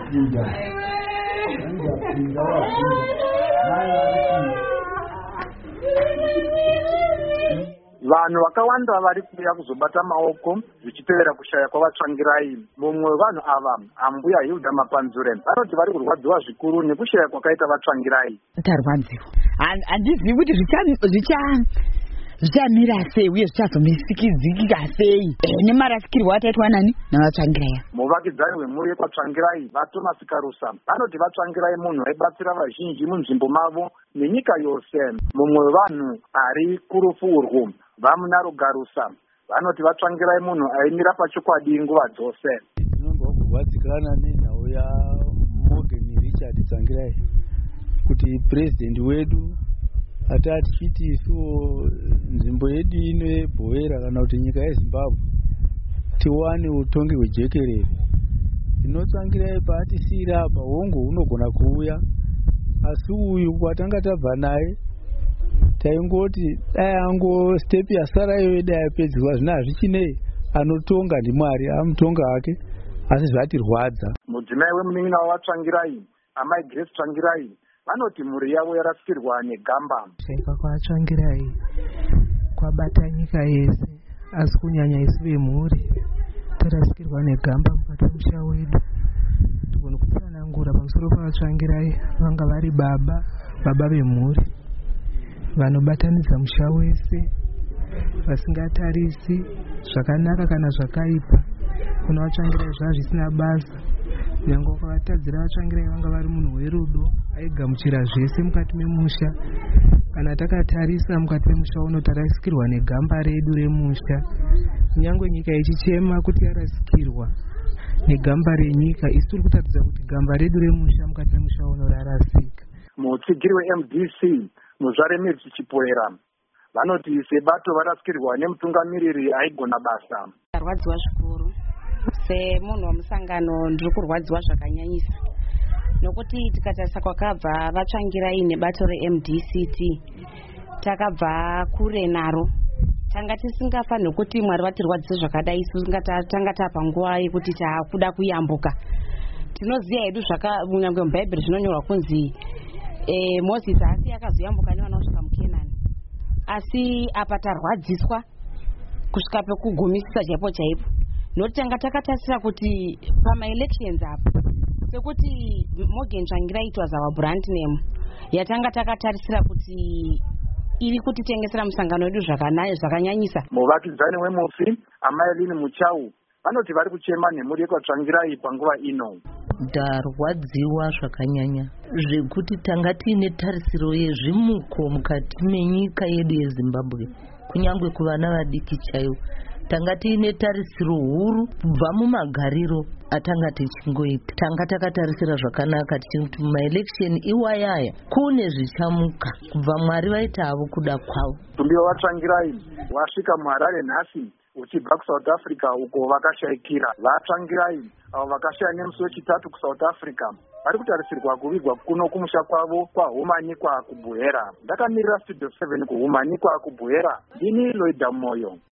Vanhu vakawanda vari kuuya kuzobata maoko zvichitevera kushaya kwavatsvangirai. Mumwe wevanhu ava, ambuya Hilda Mapanzure, vanoti vari kurwadziwa zvikuru nekushaya kwakaita vatsvangirai. Tarwadziwa. Handizivi kuti zvichamira sei uye zvichazomisikidzika sei nemarasikirwo ataitwa nani navatsvangirai. Muvakidzani wemhuri yekwatsvangirai, vaThomas Karusa, vanoti vatsvangirai munhu aibatsira vazhinji munzvimbo mavo nenyika yose. Mumwe wevanhu ari kurufu urwu, Vamunaro Garusa, vanoti vatsvangirai munhu aimira pachokwadi nguva dzose. Tinonzwa kurwadzikana nenhau yaMorgan Richard Tsvangirai kuti purezidendi wedu atatichiti isu nzvimbo yedu ino yeBhoera kana kuti nyika yeZimbabwe tiwane utongi hwejekerere. Tinotsvangirai paatisiyira apa hongu unogona kuuya, asi uyu kwatanga tabva naye taingoti dai ango step yasarayo dai yapedzwa, zvino hazvichinei, anotonga ndiMwari, amutonga wake, asi zvatirwadza. Mudzimai wemunin'ina wavatsvangirai, amai Grace Tsvangirai, vanoti mhuri yavo yarasikirwa negamba. Kushaikwa kwavatsvangirai kwabata nyika yese, asi kunyanya isu vemhuri tarasikirwa negamba mukati memusha wedu. Tigona kutsanangura pamusoro pavatsvangirai, vanga vari baba vemhuri vanobatanidza musha wese, vasingatarisi zvakanaka kana zvakaipa. Kuna vatsvangirai zvava zvisina basa, nyange ukavatadzira vatsvangirai vanga vari munhu werudo, aigamuchira zvese mukati memusha. Kana takatarisa mukati memusha uno tarasikirwa negamba redu remusha. Nyange nyika ichichema kuti yarasikirwa negamba renyika, isi tiri kutaridza kuti gamba redu remusha mukati memusha uno rarasika. Mutsigiri weMDC Muzvare Mirzi Chipoera, vanoti sebato varasikirwa nemutungamiriri aigona basa. Tarwadziwa zvikuru. Semunhu wamusangano ndiri kurwadziwa zvakanyanyisa, nokuti tikatarisa kwakabva vatsvangirai nebato reMDCT takabva kure naro. Tanga tisingafanirwi kuti Mwari vatirwadzise zvakadai, isu tanga tapa nguva yekuti takuda kuyambuka. Tinoziva hedu munyange mubhaibheri zvinonyorwa kunzi Mozisi asi akazoyambuka nevana kusvika muKenani, asi apa tarwadziswa kusvika pekugumisisa chaipo chaipo. Noti tanga takatarisira kuti pamaelections apa sekuti Morgan Tsvangirai it was our brand name, yatanga takatarisira kuti iri kutitengesera musangano wedu zvakanyanyisa. Muvakidzani wemufi amai Lini Muchau, vanoti vari kuchema nemhuri yekwatsvangirai panguva ino. Ndarwadziwa zvakanyanya zvekuti tanga tiine tarisiro yezvimuko mukati menyika yedu yeZimbabwe, kunyange kuvana vadiki chaivo. Tanga tiine tarisiro huru kubva mumagariro atanga tichingoita. Tanga takatarisira zvakanaka tichiti maelection iwayaya kune zvichamuka kubva Mwari vaita havo kuda kwavo. Mutumbi wavatsvangirai wasvika muHarare nhasi uchibva kuSouth Africa uko vakashaikira. Vatsvangirai avo vakashaya nemusi wechitatu kuSouth Africa vari kutarisirwa kuvigwa kuno kumusha kwavo kwaHumanikwa kuBhoera. Ndakamirira Studio 7 kuHumanikwa kuBhoera, ndini Loida Moyo.